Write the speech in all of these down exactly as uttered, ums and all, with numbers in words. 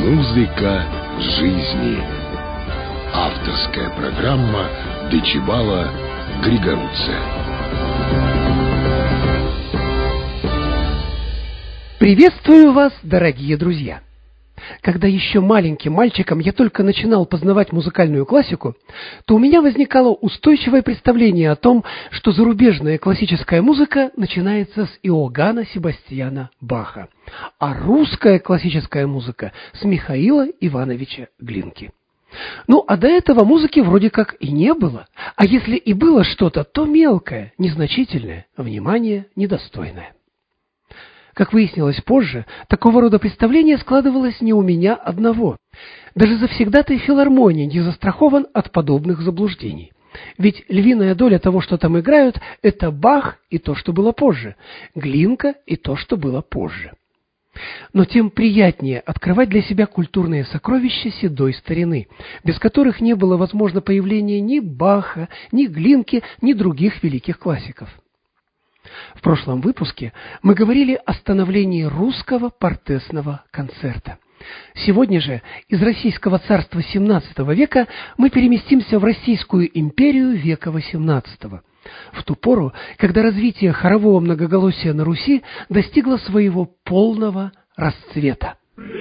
Музыка жизни. Авторская программа Дечибала Григоруце. Приветствую вас, дорогие друзья! Когда еще маленьким мальчиком я только начинал познавать музыкальную классику, то у меня возникало устойчивое представление о том, что зарубежная классическая музыка начинается с Иоганна Себастьяна Баха, а русская классическая музыка с Михаила Ивановича Глинки. Ну, а до этого музыки вроде как и не было, а если и было что-то, то мелкое, незначительное, внимания недостойное. Как выяснилось позже, такого рода представление складывалось не у меня одного. Даже завсегдатай филармонии не застрахован от подобных заблуждений. Ведь львиная доля того, что там играют, это Бах и то, что было позже, Глинка и то, что было позже. Но тем приятнее открывать для себя культурные сокровища седой старины, без которых не было возможно появления ни Баха, ни Глинки, ни других великих классиков. В прошлом выпуске мы говорили о становлении русского портесного концерта. Сегодня же из Российского царства семнадцатого века мы переместимся в Российскую империю века восемнадцатого, в ту пору, когда развитие хорового многоголосия на Руси достигло своего полного расцвета.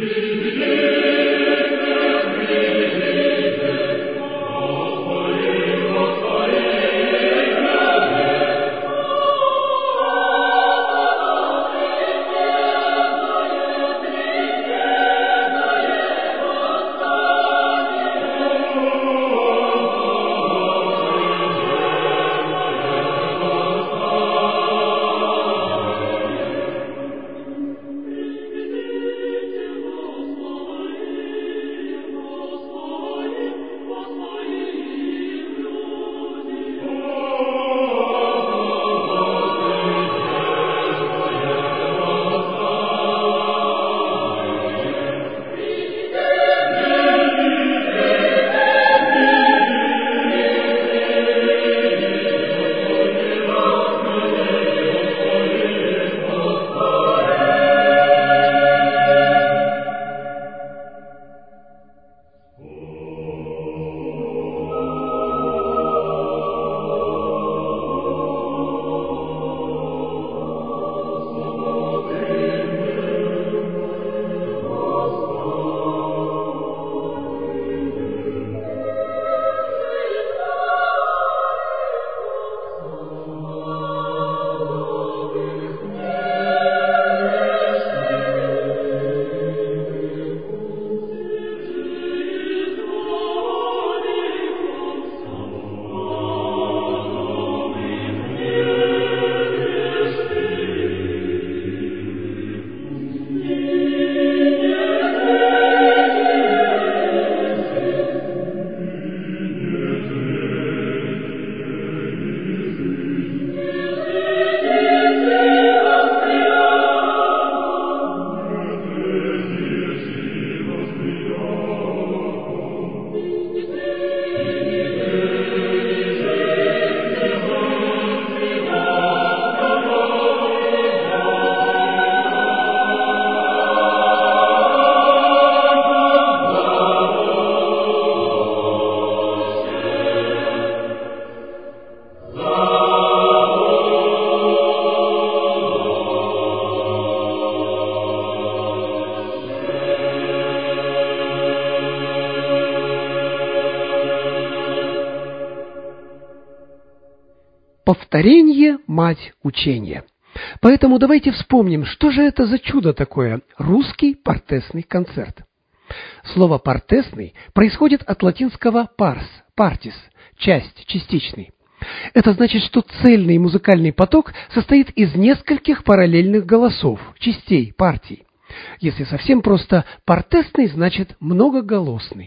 Повторение – мать учения. Поэтому давайте вспомним, что же это за чудо такое – русский портесный концерт. Слово «портесный» происходит от латинского «pars» – «partis» – часть, частичный. Это значит, что цельный музыкальный поток состоит из нескольких параллельных голосов, частей, партий. Если совсем просто, портесный значит многоголосный.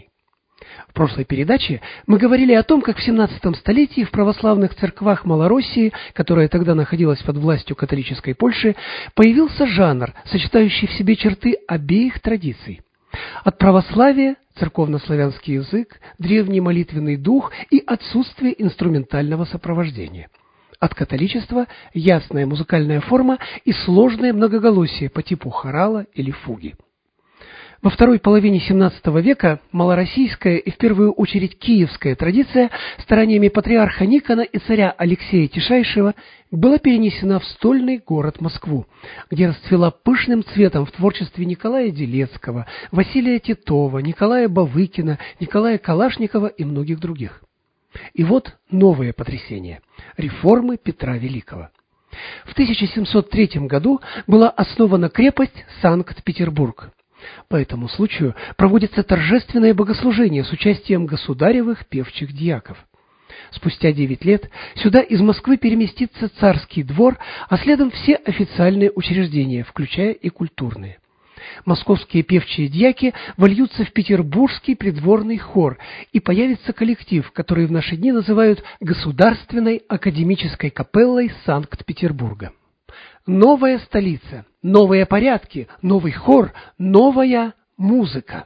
В прошлой передаче мы говорили о том, как в семнадцатом столетии в православных церквах Малороссии, которая тогда находилась под властью католической Польши, появился жанр, сочетающий в себе черты обеих традиций. От православия – церковно-славянский язык, древний молитвенный дух и отсутствие инструментального сопровождения. От католичества – ясная музыкальная форма и сложное многоголосие по типу хорала или фуги. Во второй половине семнадцатого века малороссийская и в первую очередь киевская традиция стараниями патриарха Никона и царя Алексея Тишайшего была перенесена в стольный город Москву, где расцвела пышным цветом в творчестве Николая Делецкого, Василия Титова, Николая Бавыкина, Николая Калашникова и многих других. И вот новое потрясение – реформы Петра Великого. В тысяча семьсот третьем году была основана крепость Санкт-Петербург. По этому случаю проводится торжественное богослужение с участием государевых певчих дьяков. Спустя девять лет сюда из Москвы переместится царский двор, а следом все официальные учреждения, включая и культурные. Московские певчие дьяки вольются в петербургский придворный хор, и появится коллектив, который в наши дни называют Государственной академической капеллой Санкт-Петербурга. Новая столица, новые порядки, новый хор, новая музыка.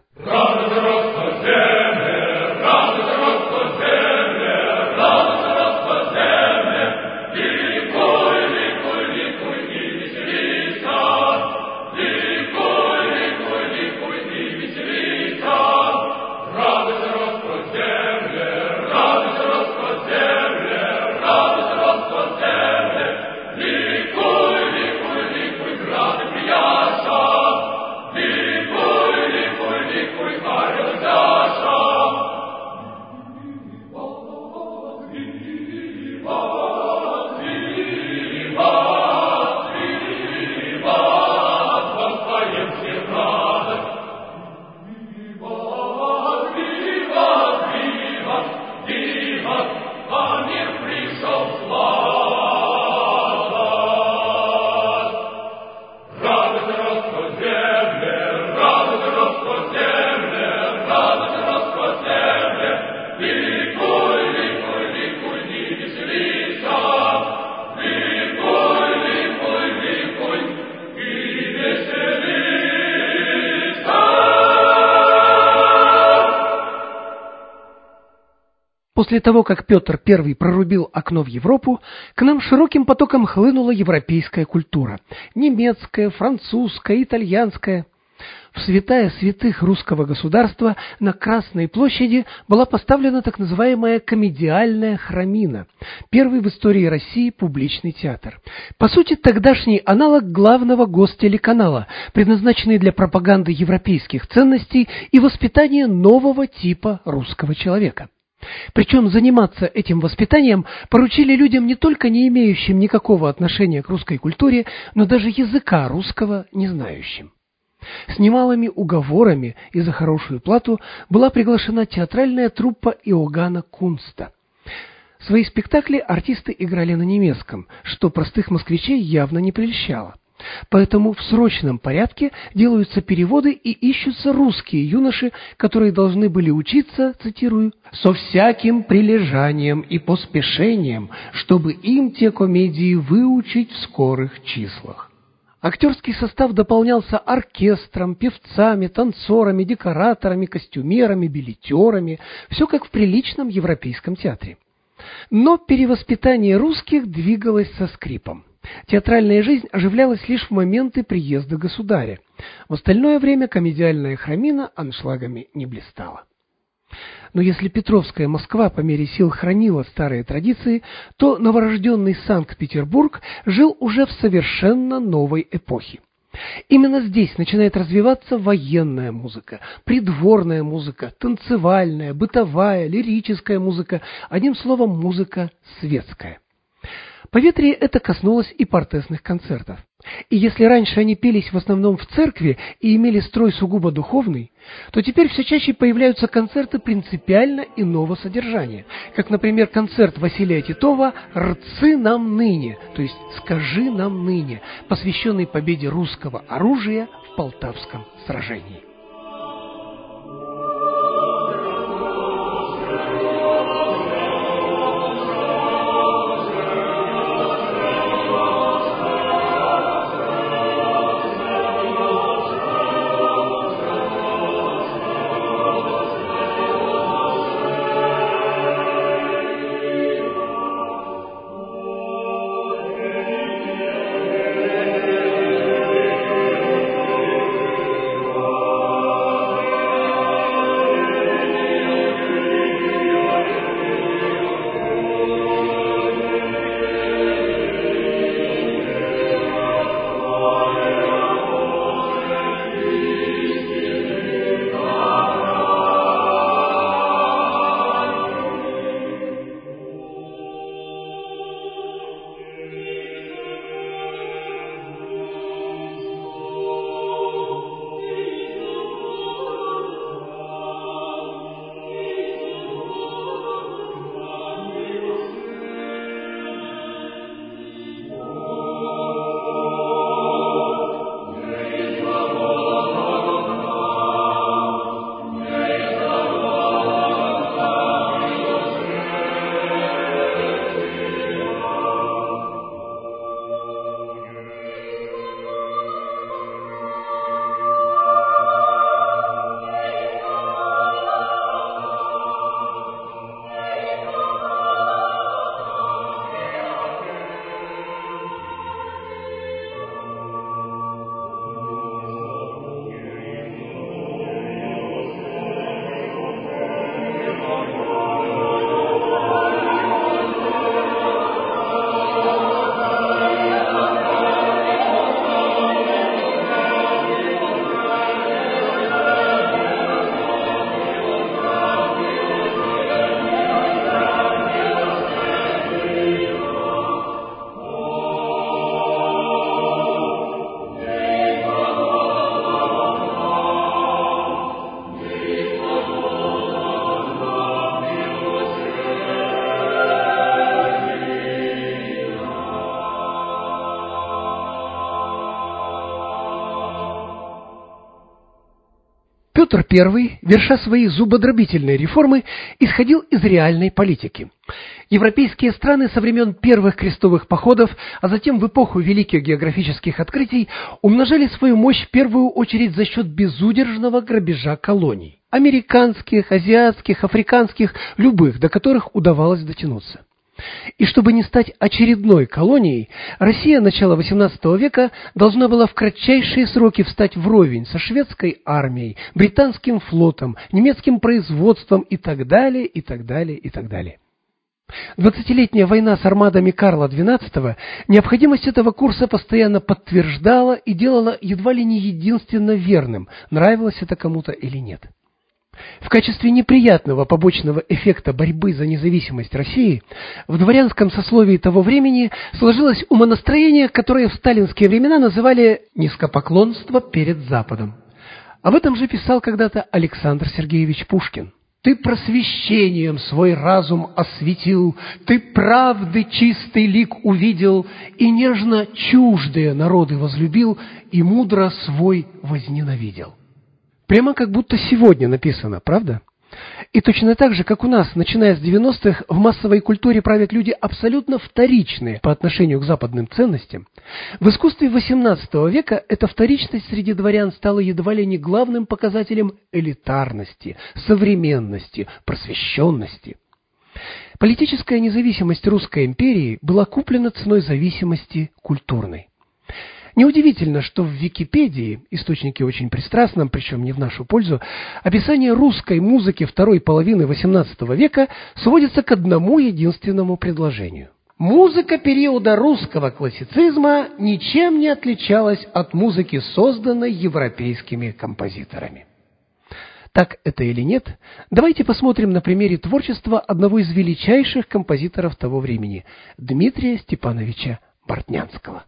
После того, как Петр Первый прорубил окно в Европу, к нам широким потоком хлынула европейская культура – немецкая, французская, итальянская. В святая святых русского государства на Красной площади была поставлена так называемая комедиальная храмина, первый в истории России публичный театр. По сути, тогдашний аналог главного гостелеканала, предназначенный для пропаганды европейских ценностей и воспитания нового типа русского человека. Причем заниматься этим воспитанием поручили людям не только не имеющим никакого отношения к русской культуре, но даже языка русского не знающим. С немалыми уговорами и за хорошую плату была приглашена театральная труппа Иоганна Кунста. Свои спектакли артисты играли на немецком, что простых москвичей явно не прельщало. Поэтому в срочном порядке делаются переводы и ищутся русские юноши, которые должны были учиться, цитирую, «со всяким прилежанием и поспешением, чтобы им те комедии выучить в скорых числах». Актерский состав дополнялся оркестром, певцами, танцорами, декораторами, костюмерами, билетерами, все как в приличном европейском театре. Но перевоспитание русских двигалось со скрипом. Театральная жизнь оживлялась лишь в моменты приезда государя. В остальное время комедиальная храмина аншлагами не блистала. Но если Петровская Москва по мере сил хранила старые традиции, то новорожденный Санкт-Петербург жил уже в совершенно новой эпохе. Именно здесь начинает развиваться военная музыка, придворная музыка, танцевальная, бытовая, лирическая музыка, одним словом, музыка светская. Поветрие это коснулось и портесных концертов. И если раньше они пелись в основном в церкви и имели строй сугубо духовный, то теперь все чаще появляются концерты принципиально иного содержания, как, например, концерт Василия Титова «Рцы нам ныне», то есть «Скажи нам ныне», посвященный победе русского оружия в Полтавском сражении. Oh Петр Первый, верша свои зубодробительные реформы, исходил из реальной политики. Европейские страны со времен первых крестовых походов, а затем в эпоху великих географических открытий, умножали свою мощь в первую очередь за счет безудержного грабежа колоний. Американских, азиатских, африканских, любых, до которых удавалось дотянуться. И чтобы не стать очередной колонией, Россия начала восемнадцатого века должна была в кратчайшие сроки встать вровень со шведской армией, британским флотом, немецким производством и так далее, и так далее, и так далее. Двадцатилетняя война с армадами Карла двенадцатого необходимость этого курса постоянно подтверждала и делала едва ли не единственно верным, нравилось это кому-то или нет. В качестве неприятного побочного эффекта борьбы за независимость России в дворянском сословии того времени сложилось умонастроение, которое в сталинские времена называли «низкопоклонство перед Западом». Об этом же писал когда-то Александр Сергеевич Пушкин. «Ты просвещением свой разум осветил, ты правды чистый лик увидел, и нежно чуждые народы возлюбил, и мудро свой возненавидел». Прямо как будто сегодня написано, правда? И точно так же, как у нас, начиная с девяностых, в массовой культуре правят люди абсолютно вторичные по отношению к западным ценностям, в искусстве восемнадцатого века эта вторичность среди дворян стала едва ли не главным показателем элитарности, современности, просвещенности. Политическая независимость Русской империи была куплена ценой зависимости культурной. Неудивительно, что в Википедии, источнике очень пристрастном, причем не в нашу пользу, описание русской музыки второй половины восемнадцатого века сводится к одному единственному предложению. Музыка периода русского классицизма ничем не отличалась от музыки, созданной европейскими композиторами. Так это или нет, давайте посмотрим на примере творчества одного из величайших композиторов того времени – Дмитрия Степановича Бортнянского.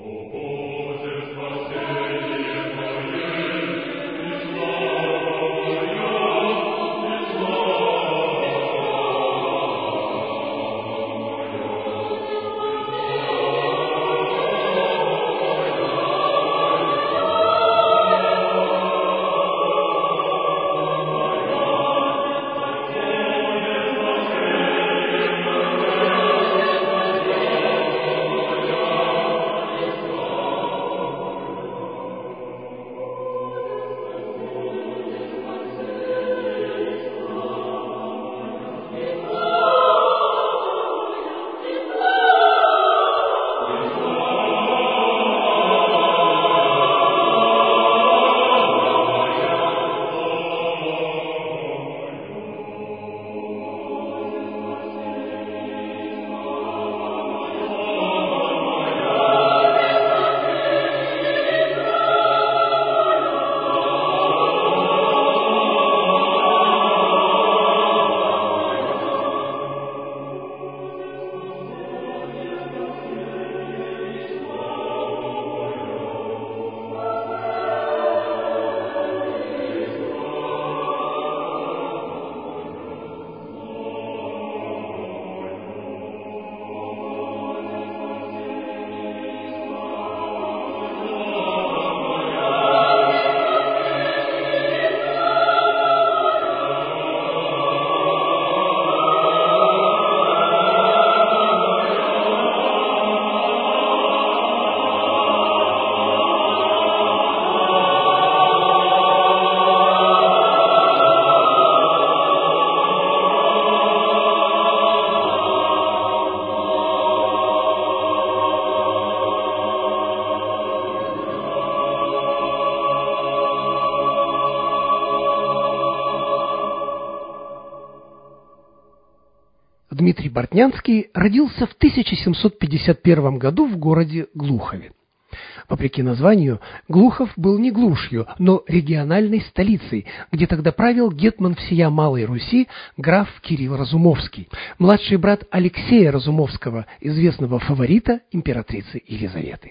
Дмитрий Бортнянский родился в тысяча семьсот пятьдесят первом году в городе Глухове. Вопреки названию, Глухов был не глушью, но региональной столицей, где тогда правил гетман всея Малой Руси граф Кирилл Разумовский, младший брат Алексея Разумовского, известного фаворита императрицы Елизаветы.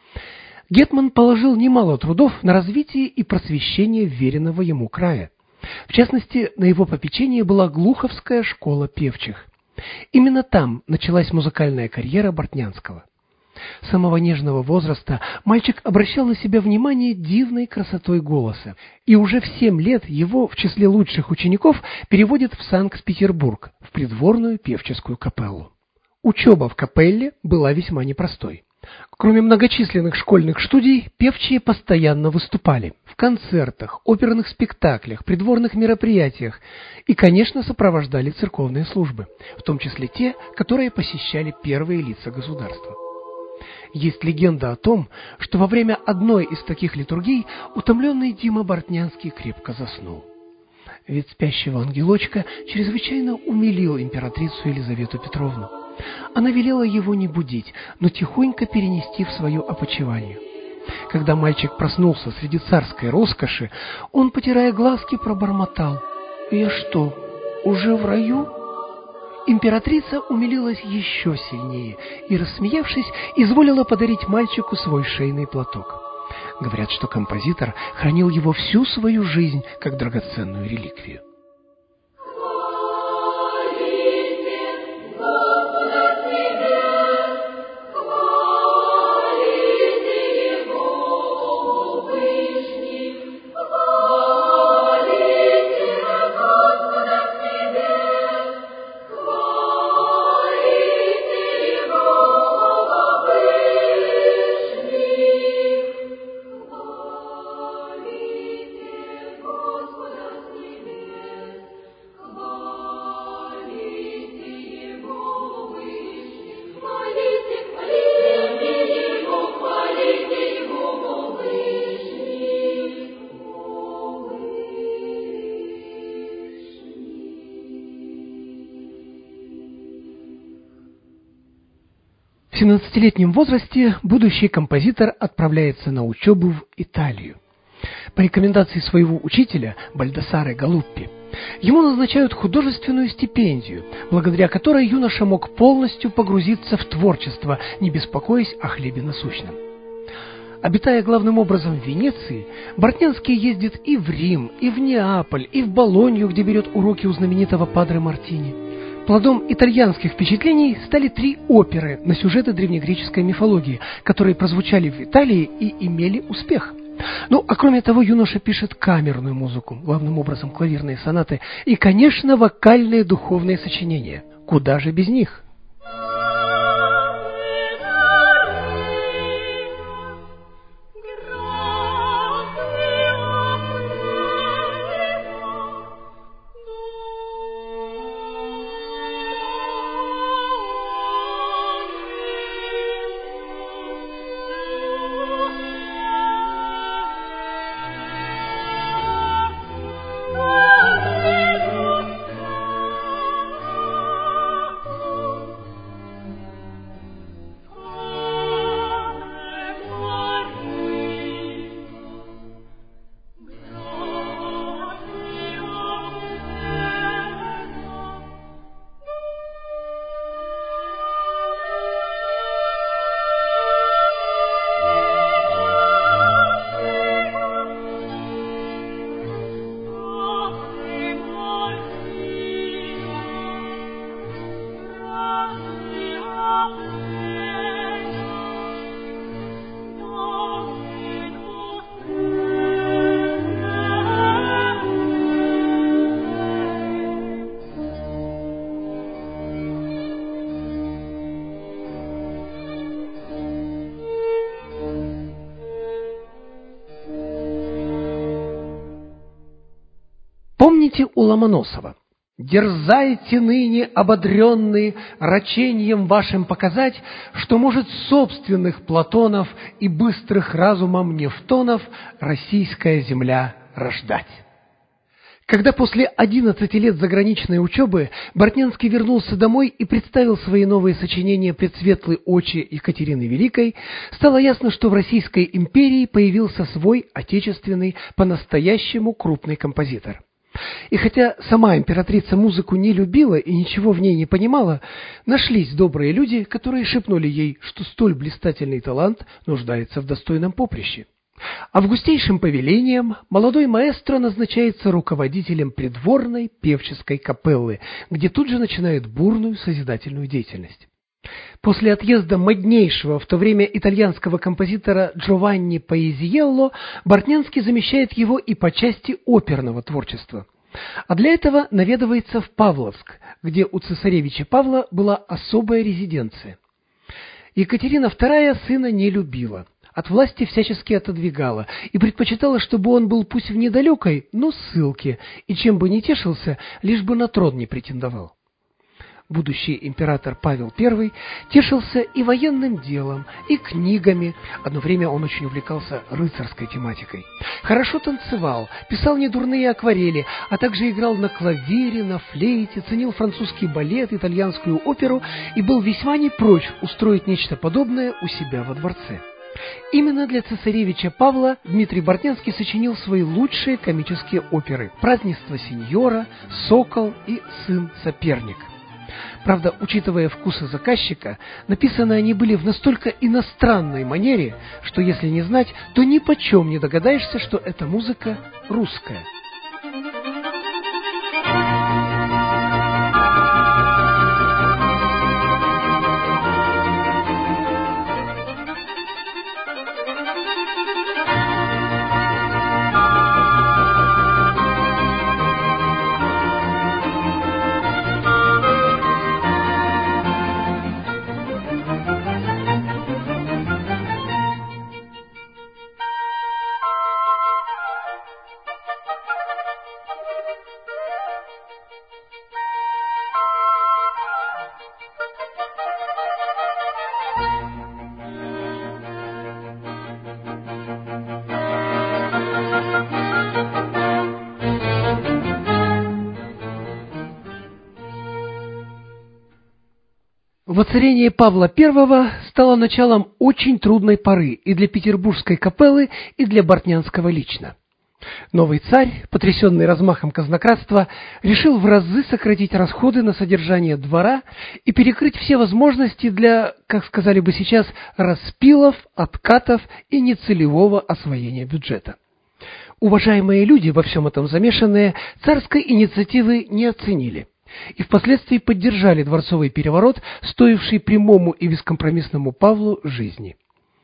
Гетман положил немало трудов на развитие и просвещение веренного ему края. В частности, на его попечении была Глуховская школа певчих. Именно там началась музыкальная карьера Бортнянского. С самого нежного возраста мальчик обращал на себя внимание дивной красотой голоса, и уже в семь лет его в числе лучших учеников переводят в Санкт-Петербург, в придворную певческую капеллу. Учеба в капелле была весьма непростой. Кроме многочисленных школьных студий, певчие постоянно выступали в концертах, оперных спектаклях, придворных мероприятиях и, конечно, сопровождали церковные службы, в том числе те, которые посещали первые лица государства. Есть легенда о том, что во время одной из таких литургий утомленный Дима Бортнянский крепко заснул. Вид спящего ангелочка чрезвычайно умилил императрицу Елизавету Петровну. Она велела его не будить, но тихонько перенести в свое опочивание. Когда мальчик проснулся среди царской роскоши, он, потирая глазки, пробормотал: «Я что, уже в раю?» Императрица умилилась еще сильнее и, рассмеявшись, изволила подарить мальчику свой шейный платок. Говорят, что композитор хранил его всю свою жизнь как драгоценную реликвию. В семнадцатилетнем возрасте будущий композитор отправляется на учебу в Италию. По рекомендации своего учителя Бальдасаре Галуппи ему назначают художественную стипендию, благодаря которой юноша мог полностью погрузиться в творчество, не беспокоясь о хлебе насущном. Обитая главным образом в Венеции, Бортнянский ездит и в Рим, и в Неаполь, и в Болонью, где берет уроки у знаменитого падре Мартини. Плодом итальянских впечатлений стали три оперы на сюжеты древнегреческой мифологии, которые прозвучали в Италии и имели успех. Ну, а кроме того, юноша пишет камерную музыку, главным образом клавирные сонаты, и, конечно, вокальные духовные сочинения. Куда же без них? Помните у Ломоносова: «Дерзайте ныне, ободренные, раченьем вашим показать, что может собственных Платонов и быстрых разумом Нефтонов российская земля рождать». Когда после одиннадцати лет заграничной учебы Бортнянский вернулся домой и представил свои новые сочинения пред светлые очи Екатерины Великой, стало ясно, что в Российской империи появился свой отечественный, по-настоящему крупный композитор. И хотя сама императрица музыку не любила и ничего в ней не понимала, нашлись добрые люди, которые шепнули ей, что столь блистательный талант нуждается в достойном поприще. Августейшим повелением молодой маэстро назначается руководителем придворной певческой капеллы, где тут же начинает бурную созидательную деятельность. После отъезда моднейшего в то время итальянского композитора Джованни Паизиелло Бортнянский замещает его и по части оперного творчества. А для этого наведывается в Павловск, где у цесаревича Павла была особая резиденция. Екатерина вторая сына не любила, от власти всячески отодвигала и предпочитала, чтобы он был пусть в недалекой, но ссылке, и чем бы ни тешился, лишь бы на трон не претендовал. Будущий император Павел Первый тешился и военным делом, и книгами. Одно время он очень увлекался рыцарской тематикой. Хорошо танцевал, писал недурные акварели, а также играл на клавире, на флейте, ценил французский балет, итальянскую оперу и был весьма не прочь устроить нечто подобное у себя во дворце. Именно для цесаревича Павла Дмитрий Бортнянский сочинил свои лучшие комические оперы «Празднество сеньора», «Сокол» и «Сын-соперник». Правда, учитывая вкусы заказчика, написаны они были в настолько иностранной манере, что если не знать, то ни почем не догадаешься, что эта музыка русская. Воцарение Павла Первого стало началом очень трудной поры и для петербургской капеллы, и для Бортнянского лично. Новый царь, потрясенный размахом казнократства, решил в разы сократить расходы на содержание двора и перекрыть все возможности для, как сказали бы сейчас, распилов, откатов и нецелевого освоения бюджета. Уважаемые люди, во всем этом замешанные, царской инициативы не оценили и впоследствии поддержали дворцовый переворот, стоивший прямому и бескомпромиссному Павлу жизни.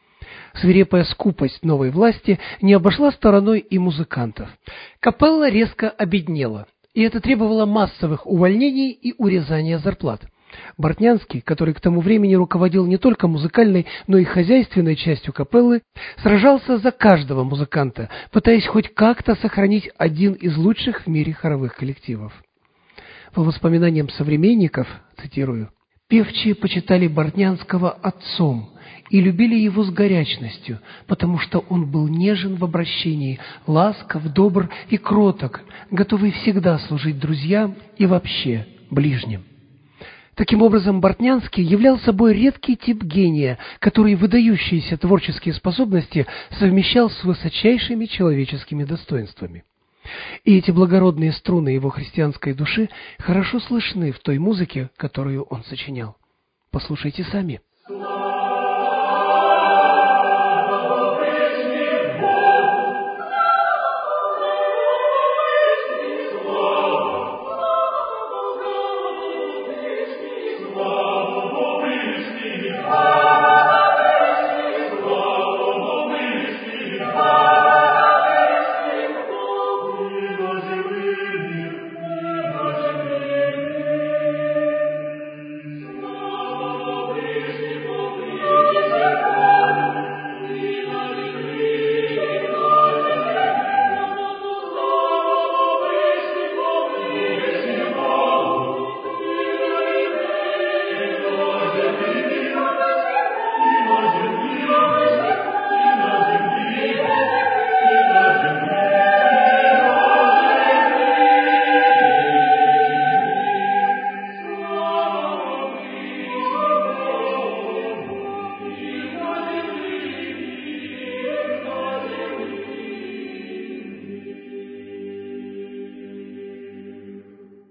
Свирепая скупость новой власти не обошла стороной и музыкантов. Капелла резко обеднела, и это требовало массовых увольнений и урезания зарплат. Бортнянский, который к тому времени руководил не только музыкальной, но и хозяйственной частью капеллы, сражался за каждого музыканта, пытаясь хоть как-то сохранить один из лучших в мире хоровых коллективов. По воспоминаниям современников, цитирую, «Певчие почитали Бортнянского отцом и любили его с горячностью, потому что он был нежен в обращении, ласков, добр и кроток, готовый всегда служить друзьям и вообще ближним». Таким образом, Бортнянский являл собой редкий тип гения, который выдающиеся творческие способности совмещал с высочайшими человеческими достоинствами. И эти благородные струны его христианской души хорошо слышны в той музыке, которую он сочинял. Послушайте сами.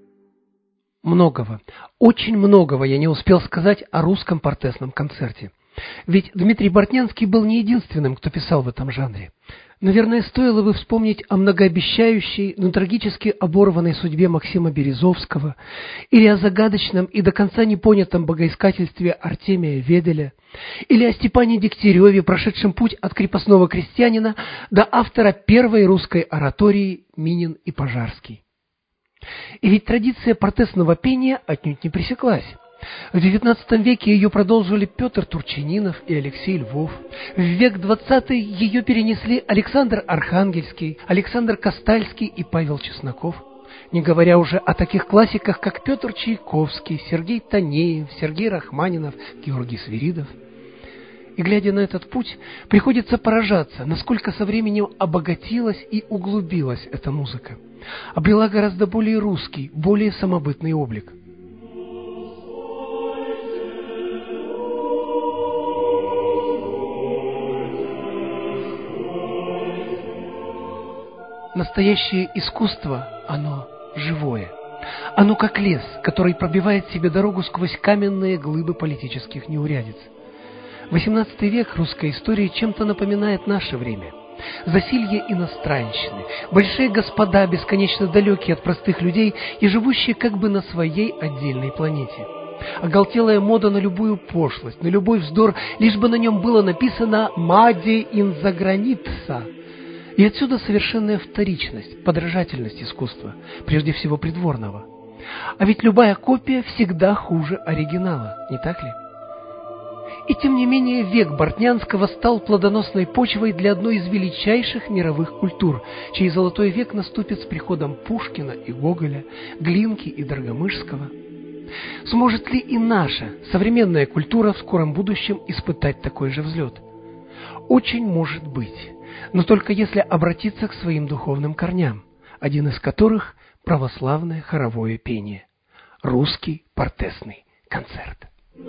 Многого, очень многого я не успел сказать о русском портесном концерте. Ведь Дмитрий Бортнянский был не единственным, кто писал в этом жанре. Наверное, стоило бы вспомнить о многообещающей, но трагически оборванной судьбе Максима Березовского, или о загадочном и до конца непонятом богоискательстве Артемия Веделя, или о Степане Дегтяреве, прошедшем путь от крепостного крестьянина до автора первой русской оратории Минин и Пожарский. И ведь традиция портесного пения отнюдь не пресеклась. В девятнадцатом веке ее продолжили Петр Турчининов и Алексей Львов. В век двадцатый ее перенесли Александр Архангельский, Александр Костальский и Павел Чесноков. Не говоря уже о таких классиках, как Петр Чайковский, Сергей Танеев, Сергей Рахманинов, Георгий Свиридов. И, глядя на этот путь, приходится поражаться, насколько со временем обогатилась и углубилась эта музыка. Обрела гораздо более русский, более самобытный облик. Настоящее искусство, оно живое. Оно как лес, который пробивает себе дорогу сквозь каменные глыбы политических неурядиц. восемнадцатый век русской истории чем-то напоминает наше время. Засилье иностранщины, большие господа, бесконечно далекие от простых людей и живущие как бы на своей отдельной планете. Оголтелая мода на любую пошлость, на любой вздор, лишь бы на нем было написано «Маде ин за граница». И отсюда совершенная вторичность, подражательность искусства, прежде всего придворного. А ведь любая копия всегда хуже оригинала, не так ли? И тем не менее век Бортнянского стал плодоносной почвой для одной из величайших мировых культур, чей золотой век наступит с приходом Пушкина и Гоголя, Глинки и Доргомышского. Сможет ли и наша современная культура в скором будущем испытать такой же взлет? Очень может быть, но только если обратиться к своим духовным корням, один из которых – православное хоровое пение, русский портесный концерт.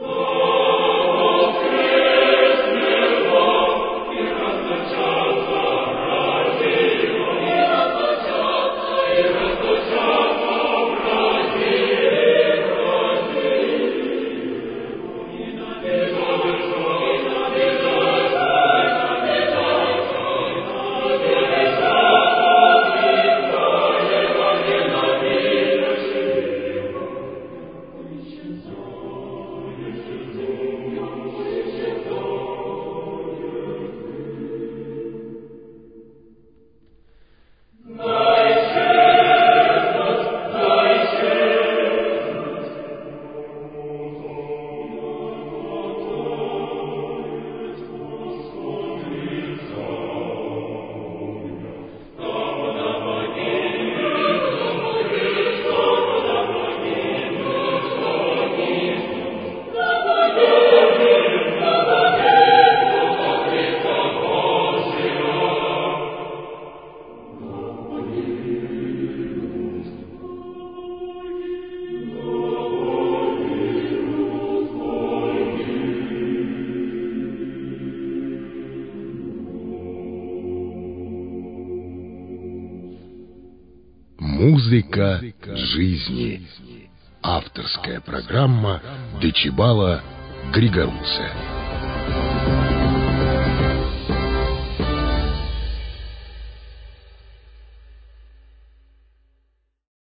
Музыка жизни. Авторская программа Дечибала Григоруца.